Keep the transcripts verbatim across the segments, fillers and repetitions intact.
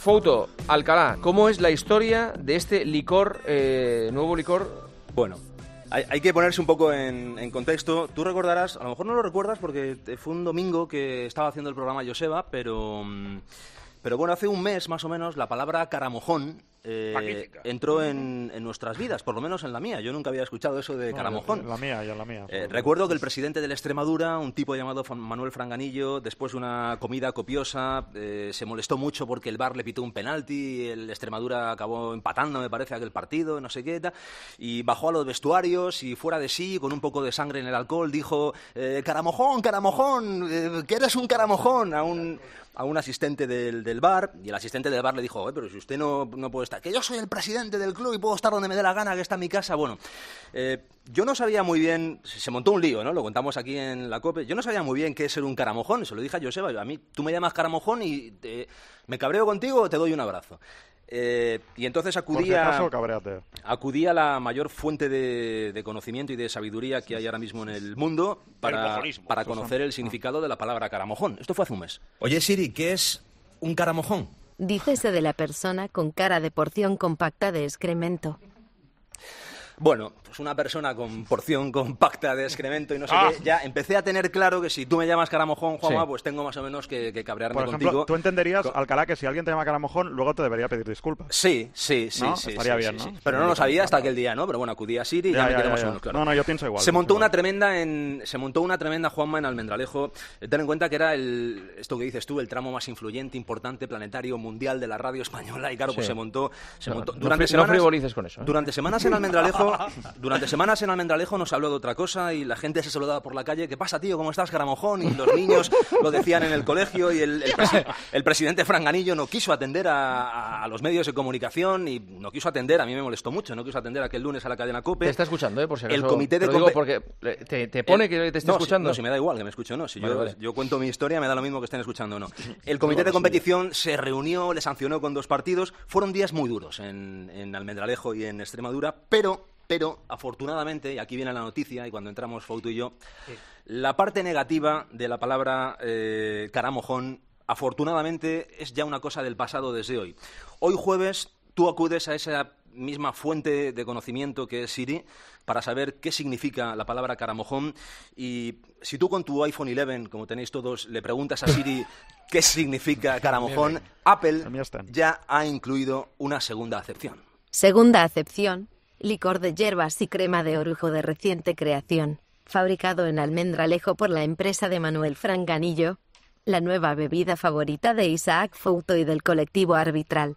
Fouto, Alcalá, ¿cómo es la historia de este licor, eh, nuevo licor? Bueno, hay, hay que ponerse un poco en, en contexto. Tú recordarás, a lo mejor no lo recuerdas porque fue un domingo que estaba haciendo el programa Joseba, pero, pero bueno, hace un mes más o menos la palabra caramojón eh, entró en, en nuestras vidas, por lo menos en la mía. Yo nunca había escuchado eso de no, caramojón. En la mía, yo en la mía. Eh, recuerdo que el presidente de la Extremadura, un tipo llamado Manuel Franganillo, después de una comida copiosa, eh, se molestó mucho porque el V A R le pitó un penalti, el Extremadura acabó empatando, me parece, aquel partido, no sé qué, y bajó a los vestuarios y fuera de sí, con un poco de sangre en el alcohol, dijo, eh, caramojón, caramojón, eh, que eres un caramojón, a un... a un asistente del, del bar, y el asistente del bar le dijo, eh, pero si usted no, no puede estar, que yo soy el presidente del club y puedo estar donde me dé la gana, que está en mi casa. Bueno, eh, yo no sabía muy bien, se montó un lío, ¿no? Lo contamos aquí en la COPE, yo no sabía muy bien qué es ser un caramojón, se lo dije a Joseba, a mí tú me llamas caramojón y te, me cabreo contigo o te doy un abrazo. Eh, y entonces acudí a, acudí a la mayor fuente de, de conocimiento y de sabiduría que hay ahora mismo en el mundo para, para conocer el significado de la palabra caramojón. Esto fue hace un mes. Oye, Siri, ¿qué es un caramojón? Dícese de la persona con cara de porción compacta de excremento. Bueno, pues una persona con porción compacta de excremento y no sé ah. qué, ya empecé a tener claro que si tú me llamas caramojón, Juanma, sí. pues tengo más o menos que, que cabrearme Por ejemplo, contigo. ¿tú entenderías, con... Alcalá, que si alguien te llama caramojón, luego te debería pedir disculpas? Sí, sí, sí. ¿No? sí Estaría sí, bien, sí, ¿no? Sí. Pero no lo sabía hasta aquel día, ¿no? Pero bueno, acudí a Siri y ya, ya me quedé más o menos claro. No, no, yo pienso igual. Se montó igual. una tremenda en, se montó una tremenda, Juanma, en Almendralejo. Ten en cuenta que era el, esto que dices tú, el tramo más influyente, importante, planetario, mundial de la radio española. Y claro, sí. pues se montó, se no, montó no, durante no semanas. No frivolices con eso. ¿eh? Durante semanas en Almendralejo, durante semanas en Almendralejo nos habló de otra cosa y la gente se saludaba por la calle. ¿Qué pasa, tío? ¿Cómo estás, caramojón? Y los niños lo decían en el colegio y el, el, presi el presidente Franganillo no quiso atender a, a los medios de comunicación y no quiso atender, a mí me molestó mucho, no quiso atender aquel lunes a la cadena COPE. Te está escuchando, ¿eh? Por si acaso. El comité de te lo digo porque te, te pone que te esté no, escuchando. Si, no, si me da igual que me escuche o no. Si vale, yo, vale. yo cuento mi historia, me da lo mismo que estén escuchando o no. El comité de competición se reunió, le sancionó con dos partidos. Fueron días muy duros en, en Almendralejo y en Extremadura, pero... Pero, afortunadamente, y aquí viene la noticia, y cuando entramos Fouto y yo, sí. la parte negativa de la palabra eh, caramojón, afortunadamente, es ya una cosa del pasado desde hoy. Hoy jueves, tú acudes a esa misma fuente de conocimiento que es Siri para saber qué significa la palabra caramojón, y si tú con tu iPhone once, como tenéis todos, le preguntas a Siri qué significa caramojón, Apple ya ha incluido una segunda acepción. Segunda acepción. Licor de hierbas y crema de orujo de reciente creación, fabricado en Almendralejo por la empresa de Manuel Franganillo, la nueva bebida favorita de Isaac Fouto y del colectivo arbitral.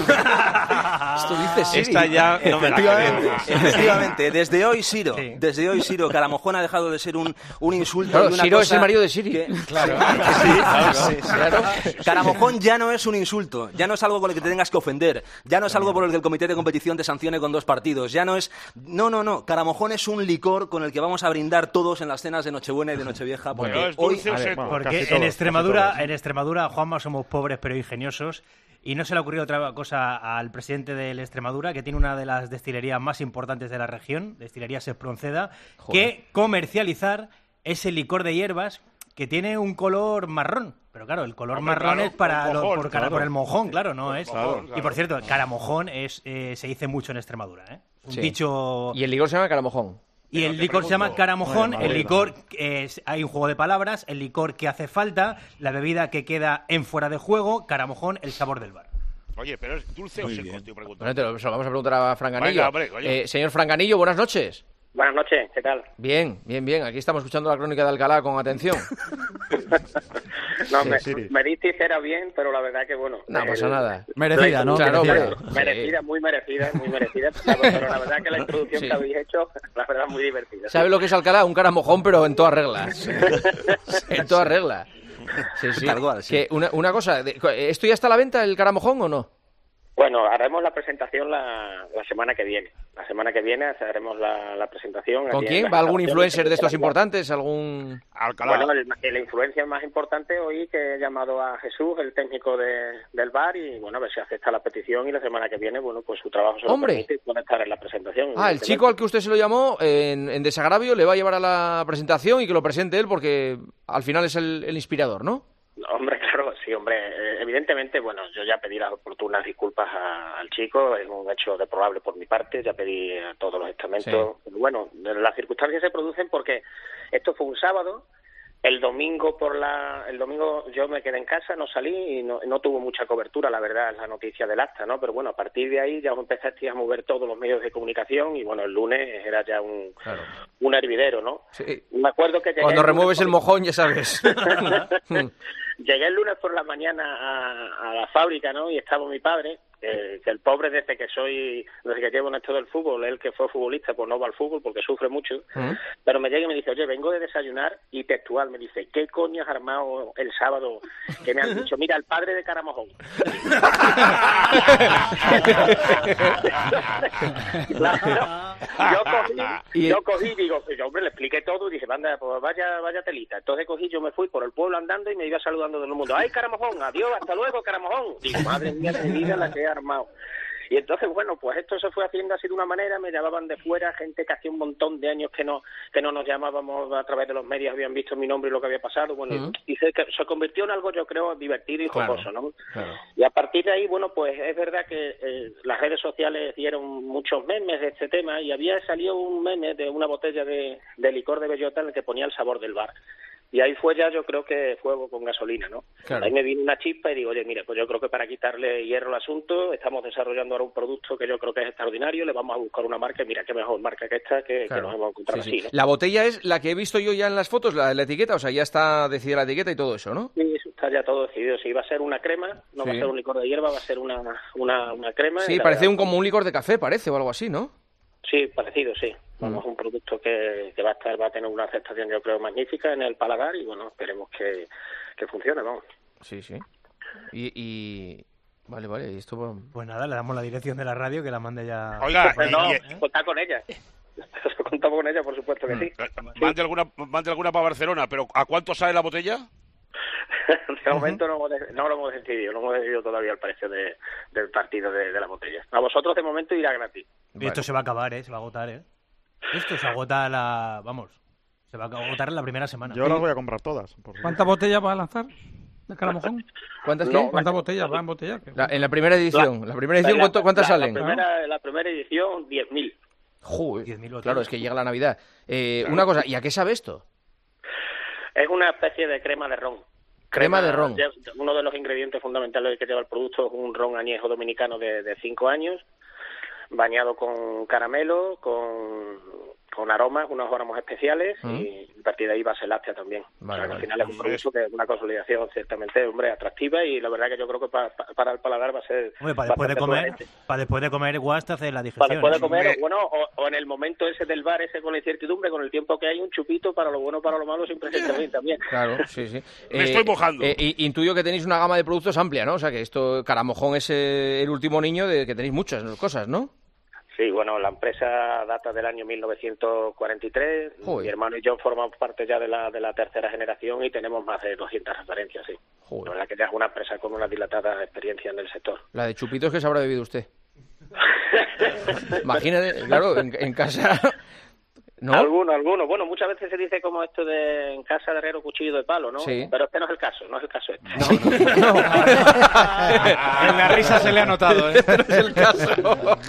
Esto dice Siri. Esta ya no me efectivamente, efectivamente, desde hoy Siro, sí. desde hoy Siro, caramojón ha dejado de ser un, un insulto. Claro, y una Siro cosa es el marido de Siri. Que, claro, sí, claro, sí, sí. claro. Caramojón ya no es un insulto, ya no es algo con el que te tengas que ofender, ya no es algo por el que el comité de competición te sancione con dos partidos, ya no es... No, no, no, caramojón es un licor con el que vamos a brindar todos en las cenas de Nochebuena y de Nochevieja, porque bueno, hoy... Ver, bueno, porque en Extremadura, en Extremadura, Juanma, somos pobres pero ingeniosos. Y no se le ha ocurrido otra cosa al presidente de la Extremadura, que tiene una de las destilerías más importantes de la región, Destilerías Espronceda, que comercializar ese licor de hierbas que tiene un color marrón. Pero claro, el color Hombre, marrón claro, es para mojón, lo, por, claro. por el mojón, claro, no es. Claro, claro. Y por cierto, caramojón es, eh, se dice mucho en Extremadura, ¿eh? Un sí. dicho... Y el licor se llama caramojón. Y el licor se llama caramojón, el licor, es, hay un juego de palabras, el licor que hace falta, la bebida que queda en fuera de juego, caramojón, el sabor del bar. Oye, pero es dulce o seco, tío, pregunto. Bueno, te lo, se lo vamos a preguntar a Franganillo. Venga, hombre, oye. Eh, señor Franganillo, buenas noches. Buenas noches, ¿qué tal? Bien, bien, bien. Aquí estamos escuchando la crónica de Alcalá con atención. no, sí, me, me diste cera bien, pero la verdad que bueno... No el, pasa nada. Merecida, ¿no? Claro, merecida. Hombre. Merecida, muy merecida, muy merecida. Pero la verdad que la introducción sí. que habéis hecho, la verdad, muy divertida. ¿Sabe ¿sí? lo que es Alcalá? Un caramojón, pero en todas reglas. en todas reglas. Sí, sí. Cual, sí. Que una, una cosa, ¿esto ya está a la venta, el caramojón, o no? Bueno, haremos la presentación la, la semana que viene. La semana que viene haremos la, la presentación. ¿Con quién? ¿Va algún influencer de estos importantes? ¿Algún...? Alcalá. Bueno, el, el influencer más importante hoy que he llamado a Jesús, el técnico de, del bar, y bueno, a ver si acepta la petición y la semana que viene, bueno, pues su trabajo se lo ¡Hombre! permite y puede estar en la presentación. Ah, el chico al que usted se lo llamó en, en desagravio le va a llevar a la presentación y que lo presente él porque al final es el, el inspirador, ¿no? Hombre, claro, sí, hombre. Eh, evidentemente, bueno, yo ya pedí las oportunas disculpas a, al chico, es un hecho deplorable por mi parte, ya pedí a todos los estamentos. Sí. Bueno, las circunstancias se producen porque esto fue un sábado. El domingo por la, el domingo yo me quedé en casa, no salí y no, no tuvo mucha cobertura, la verdad, la noticia del acta, ¿no? Pero bueno, a partir de ahí ya os empezasteis a mover todos los medios de comunicación y bueno, el lunes era ya un, claro. un hervidero, ¿no? Sí. Me acuerdo que llegué cuando el remueves por... el mojón, ya sabes. Llegué el lunes por la mañana a, a la fábrica, ¿no? Y estaba mi padre, eh, que el pobre desde que soy, desde que llevo en esto del fútbol, él que fue futbolista, pues no va al fútbol porque sufre mucho, ¿Mm? Pero me llega y me dice, oye, vengo de desayunar y textual me dice, ¿qué coño has armado el sábado? Que me han dicho, mira, el padre de Caramojón. yo cogí, yo cogí, digo, yo, hombre, le expliqué todo y dije, anda, pues vaya, vaya telita. Entonces cogí, yo me fui por el pueblo andando y me iba saludando de todo el mundo. ¡Ay, Caramojón! ¡Adiós! ¡Hasta luego, Caramojón! Digo, madre mía de mi vida la que he armado. Y entonces, bueno, pues esto se fue haciendo así de una manera, me llamaban de fuera, gente que hacía un montón de años que no que no nos llamábamos a través de los medios, habían visto mi nombre y lo que había pasado, bueno, uh-huh. y se, se convirtió en algo, yo creo, divertido y jocoso, claro, ¿no? Claro. Y a partir de ahí, bueno, pues es verdad que eh, las redes sociales dieron muchos memes de este tema y había salido un meme de una botella de, de licor de bellota en el que ponía el sabor del bar. Y ahí fue ya, yo creo que fuego con gasolina, ¿no? Claro. Ahí me vino una chispa y digo, oye, mire, pues yo creo que para quitarle hierro al asunto, estamos desarrollando ahora un producto que yo creo que es extraordinario, le vamos a buscar una marca, mira, qué mejor marca que esta, que, claro, que nos hemos encontrado sí, así, sí. ¿no? La botella es la que he visto yo ya en las fotos, la, la etiqueta, o sea, ya está decidida la etiqueta y todo eso, ¿no? Sí, eso está ya todo decidido, sí, va a ser una crema, no sí. va a ser un licor de hierba, va a ser una, una, una crema. Sí, parece verdad, un, como un licor de café, parece, o algo así, ¿no? Sí, parecido, sí. Vamos, mm. un producto que, que va a estar, va a tener una aceptación, yo creo, magnífica en el paladar y, bueno, esperemos que, que funcione, vamos. Sí, sí. Y... y... Vale, vale, y esto... Pues nada, le damos la dirección de la radio, que la mande ya... Oiga, pues no, ¿eh? Contad con ella. Contamos con ella, por supuesto que sí. Mande alguna, mande alguna para Barcelona, pero ¿a cuánto sale la botella? De momento no, no lo hemos decidido, no hemos decidido todavía el precio de, del partido de, de la botella. A vosotros de momento irá gratis. Y esto vale. se va a acabar, ¿eh? Se va a agotar, ¿eh? Esto se agota la... Vamos, se va a agotar en la primera semana. Yo las voy a comprar todas. Por... ¿Cuántas botellas vas a lanzar de Caramojón? ¿Cuántas no, ¿Cuántas botellas van a embotellar? La, en la primera edición. La, la primera edición, ¿cuánto, ¿cuántas la, salen? La primera, la primera edición, diez mil. Joder, diez mil claro, es que llega la Navidad. Eh, claro. Una cosa, ¿y a qué sabe esto? Es una especie de crema de ron. Crema, crema de ron. Uno de los ingredientes fundamentales que lleva el producto es un ron añejo dominicano de, de cinco años, bañado con caramelo, con, con aromas, unos aromas especiales, ¿Mm? Y a partir de ahí base láctea también. Vale, o sea, que vale. Al final es un producto que es una consolidación ciertamente, hombre, atractiva y la verdad que yo creo que para, para el paladar va a ser... Hombre, para después de comer, para después de comer igual te hace la digestión. Para después de comer, ¿eh? bueno, o, o en el momento ese del bar, ese con la incertidumbre, con el tiempo que hay, un chupito para lo bueno, para lo malo, siempre se bien también. Claro, sí, sí. Me eh, estoy mojando. Eh, eh, intuyo que tenéis una gama de productos amplia, ¿no? O sea, que esto, Caramojón es eh, el último niño de que tenéis muchas cosas, ¿no? Sí, bueno, la empresa data del año mil novecientos cuarenta y tres. Joder. Mi hermano y yo formamos parte ya de la de la tercera generación y tenemos más de doscientas referencias, sí. Joder. La verdad que ya es una empresa con una dilatada experiencia en el sector. La de chupitos que se habrá bebido usted. Imagínate, claro, en, en casa... ¿No? Alguno, alguno. Bueno, muchas veces se dice como esto de en casa de herrero cuchillo de palo, ¿no? Sí. Pero este no es el caso, no es el caso este. No, no, no. En la risa se le ha notado, ¿eh? Este no es el caso. No, no.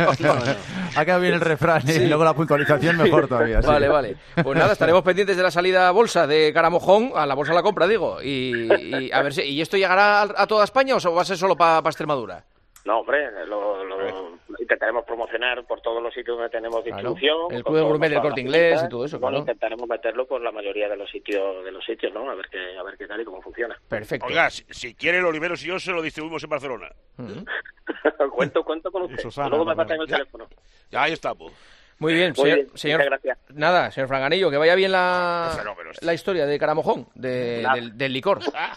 Ha quedado bien el refrán, ¿eh? Sí. Y luego la puntualización mejor todavía. Sí. Vale, vale. Pues nada, estaremos pendientes de la salida a bolsa de Caramojón, a la bolsa a la compra, digo. Y, y a ver si... ¿Y esto llegará a, a toda España o va a ser solo para pa Extremadura? No, hombre, lo, lo intentaremos promocionar por todos los sitios donde tenemos distribución. Claro. El Club de Gourmet del Corte Inglés y todo eso, bueno, claro. Intentaremos meterlo por la mayoría de los sitios, de los sitios, ¿no? A ver qué, a ver qué tal y cómo funciona. Perfecto. Oiga, si, si quiere el Oliveros y yo se lo distribuimos en Barcelona. Uh-huh. cuento, cuento con usted. Susana, Luego me no, pasan no. el teléfono. Ya, ahí está, pues. Muy bien, Muy señor, bien, señor gracias. Nada, señor Franganillo, que vaya bien la, Fenómenos. la historia de Caramojón, de, del, del licor.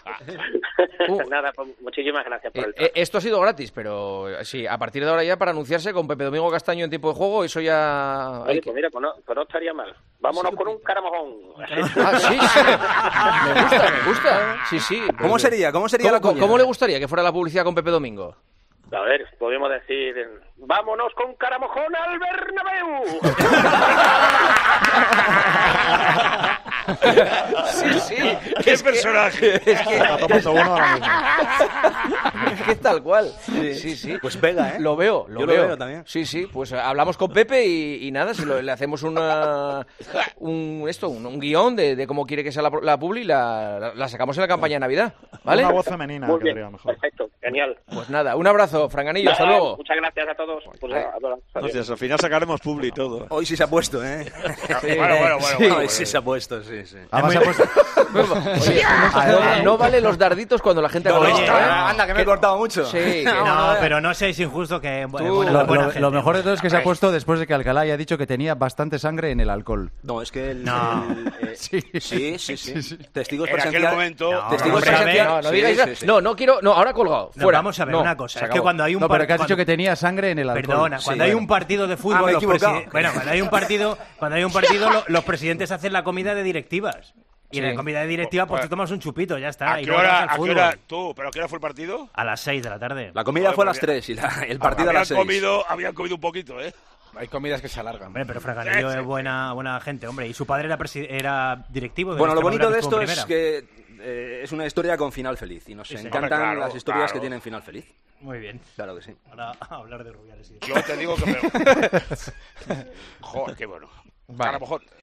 Uh, Nada, pues muchísimas gracias por el eh, Esto ha sido gratis, pero sí, a partir de ahora ya para anunciarse con Pepe Domingo Castaño en tiempo de juego, eso ya... Oye, pues mira, pues no, pues no estaría mal. Vámonos sí, con un Caramojón. Ah, sí, sí. Me gusta, me gusta. Sí, sí. ¿Cómo sería? ¿Cómo sería ¿Cómo, la cuña? ¿Cómo le gustaría que fuera la publicidad con Pepe Domingo? A ver, podríamos decir, vámonos con Caramojón al Bernabéu. Sí, sí. ¿Qué Es que- personaje? Es que, Está tomando uno ahora mismo. es que tal cual. Sí, sí. Pues pega, ¿eh? Lo veo, lo Yo veo. lo veo también. Sí, sí, pues eh, hablamos con Pepe y, y nada, se lo- le hacemos una, un, esto, un, un guión de, de cómo quiere que sea la, la publi y la, la sacamos en la campaña de Navidad, ¿vale? Una voz femenina Muy quedaría bien, mejor. perfecto, genial. Pues nada, un abrazo, Franganillo, hasta Nada, luego. Muchas gracias a todos. Pues, a- a- adiós. Hostias, al final sacaremos publi y todo. Hoy sí se ha puesto, ¿eh? Bueno, bueno, bueno, Sí. bueno, Hoy bueno. sí se ha puesto, sí, sí. Además, se ha puesto- Oye, no, no vale los darditos cuando la gente No, haga no, esto, no, ¿eh? anda, que me he cortado mucho. Sí, que- No, pero no seáis injusto que... Bueno, Tú- buena- Lo, buena lo- gente. lo mejor de todo es que se ha puesto después de que Alcalá haya dicho que tenía bastante sangre en el alcohol. No, es que el... No. el, eh, sí, sí, sí, sí. Testigos En aquel presenciales... momento... No, Testigos hombre, a ver, presenciales... No, no Sí, digáis sí, nada. sí. No, no quiero. No, ahora colgado. No, Fuera. vamos a ver No, una se cosa. Es acabó. que cuando hay un No, pero que has par- dicho cuando- que tenía sangre en el alcohol. Perdona, Sí, cuando hay bueno. un partido de fútbol, Ah, me he los equivocado. presiden- bueno, cuando hay un partido, cuando hay un partido, lo- los presidentes hacen la comida de directivas. Y en Sí. la comida de directiva, pues Pues, te tomas un chupito, ya está. ¿A y qué luego te vas hora? al ¿A qué fútbol. hora? Tú, ¿pero a qué hora fue el partido? A las seis de la tarde. La comida fue a las Joder, tres y la- el partido a las habían seis. comido, habían comido un poquito, ¿eh? Hay comidas que se alargan. Hombre, pero Franganillo Sí, sí. es buena, buena gente, hombre. Y su padre era, presi- era directivo de Bueno, lo Extremadura, bonito de que estuvo esto en es primera. que eh, es una historia con final feliz y nos Sí, sí. encantan Hombre, claro, las historias claro. que tienen final feliz. Muy bien. Claro que sí. Ahora a hablar de Rubiales. Sí. Yo te digo que me... Joder, qué bueno. Vale. A lo mejor...